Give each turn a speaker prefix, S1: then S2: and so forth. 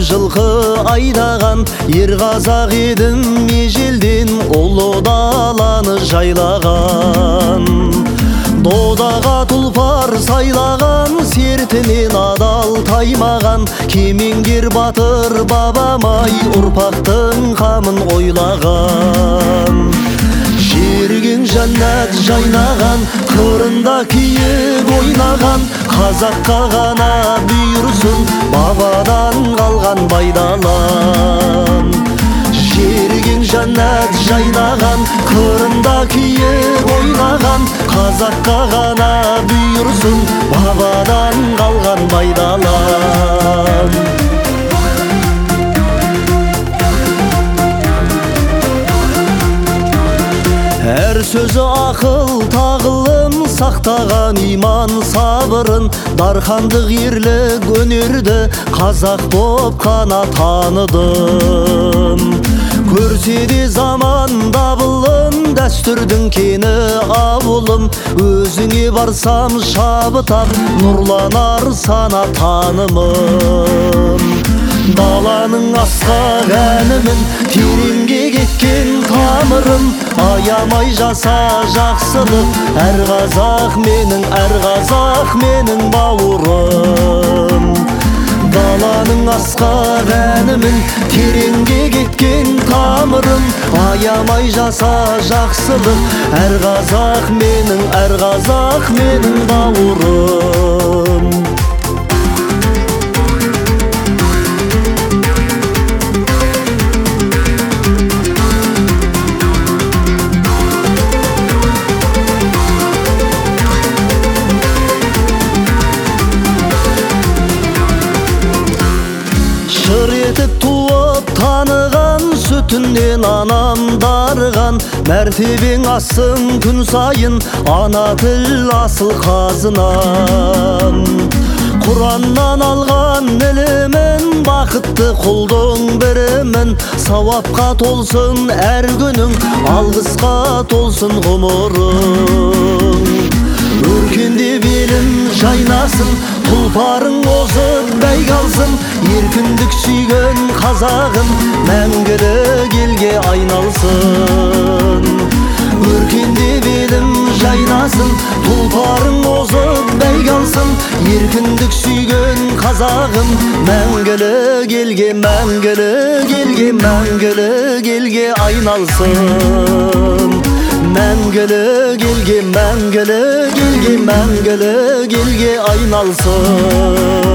S1: жылқы айдаған, ер қазақ едім ежелден ұлы даланы жайлаған. Додаға тұлпар сайлаған, сертінен адал таймаған, кемеңгер батыр бабамай ұрпақтың қамын ойлаған. Жерген жәннат жайнаған, қырында киік ойнаған, қазаққа ғана бұйырсын бабадан қалған байдалам. Жерген жәннат жайнаған, қырында киік ойнаған, қазаққа ғана бұйырсын бабадан қалған байдалам. Әр сөзі ақыл тағылым, сақтаған иман сабырын, дархандық ерлік өнерді қазақ боп қана таныдым. Көрсе де заман дабылын, дәстүрдің кені ауылым, өзіңе барсам шабытап нұрланар сана танымым. Даланың асқақ әнімін, тереңге кеткен тамырым, аямай жаса жақсылық, әр қазақ менің бауырым. Даланың асқақ әнімін, тереңге кеткен тамырым, аямай жаса жақсылық, әр қазақ менің бауырым. Шыр етіп туып таныған, сүтінен анам дарыған, мәртебең ассың күн сайын, ана тіл асыл қазынам. Құраннан алған ілімін, бақытты құлдың бірімін, сауапқа толсын әр күнің, алғысқа толсын ғұмырың. Өркенде белін жайнасын, тұлпарың озып бәйг алсын, еркіндік сүйген қазағым мәңгілік елге айналсын. Өркенде белім жайнасын, тұлпарың озып бәйг алсын, еркіндік сүйген қазағым мәңгілік елге айналсын. Мәңгілік елге айналсын.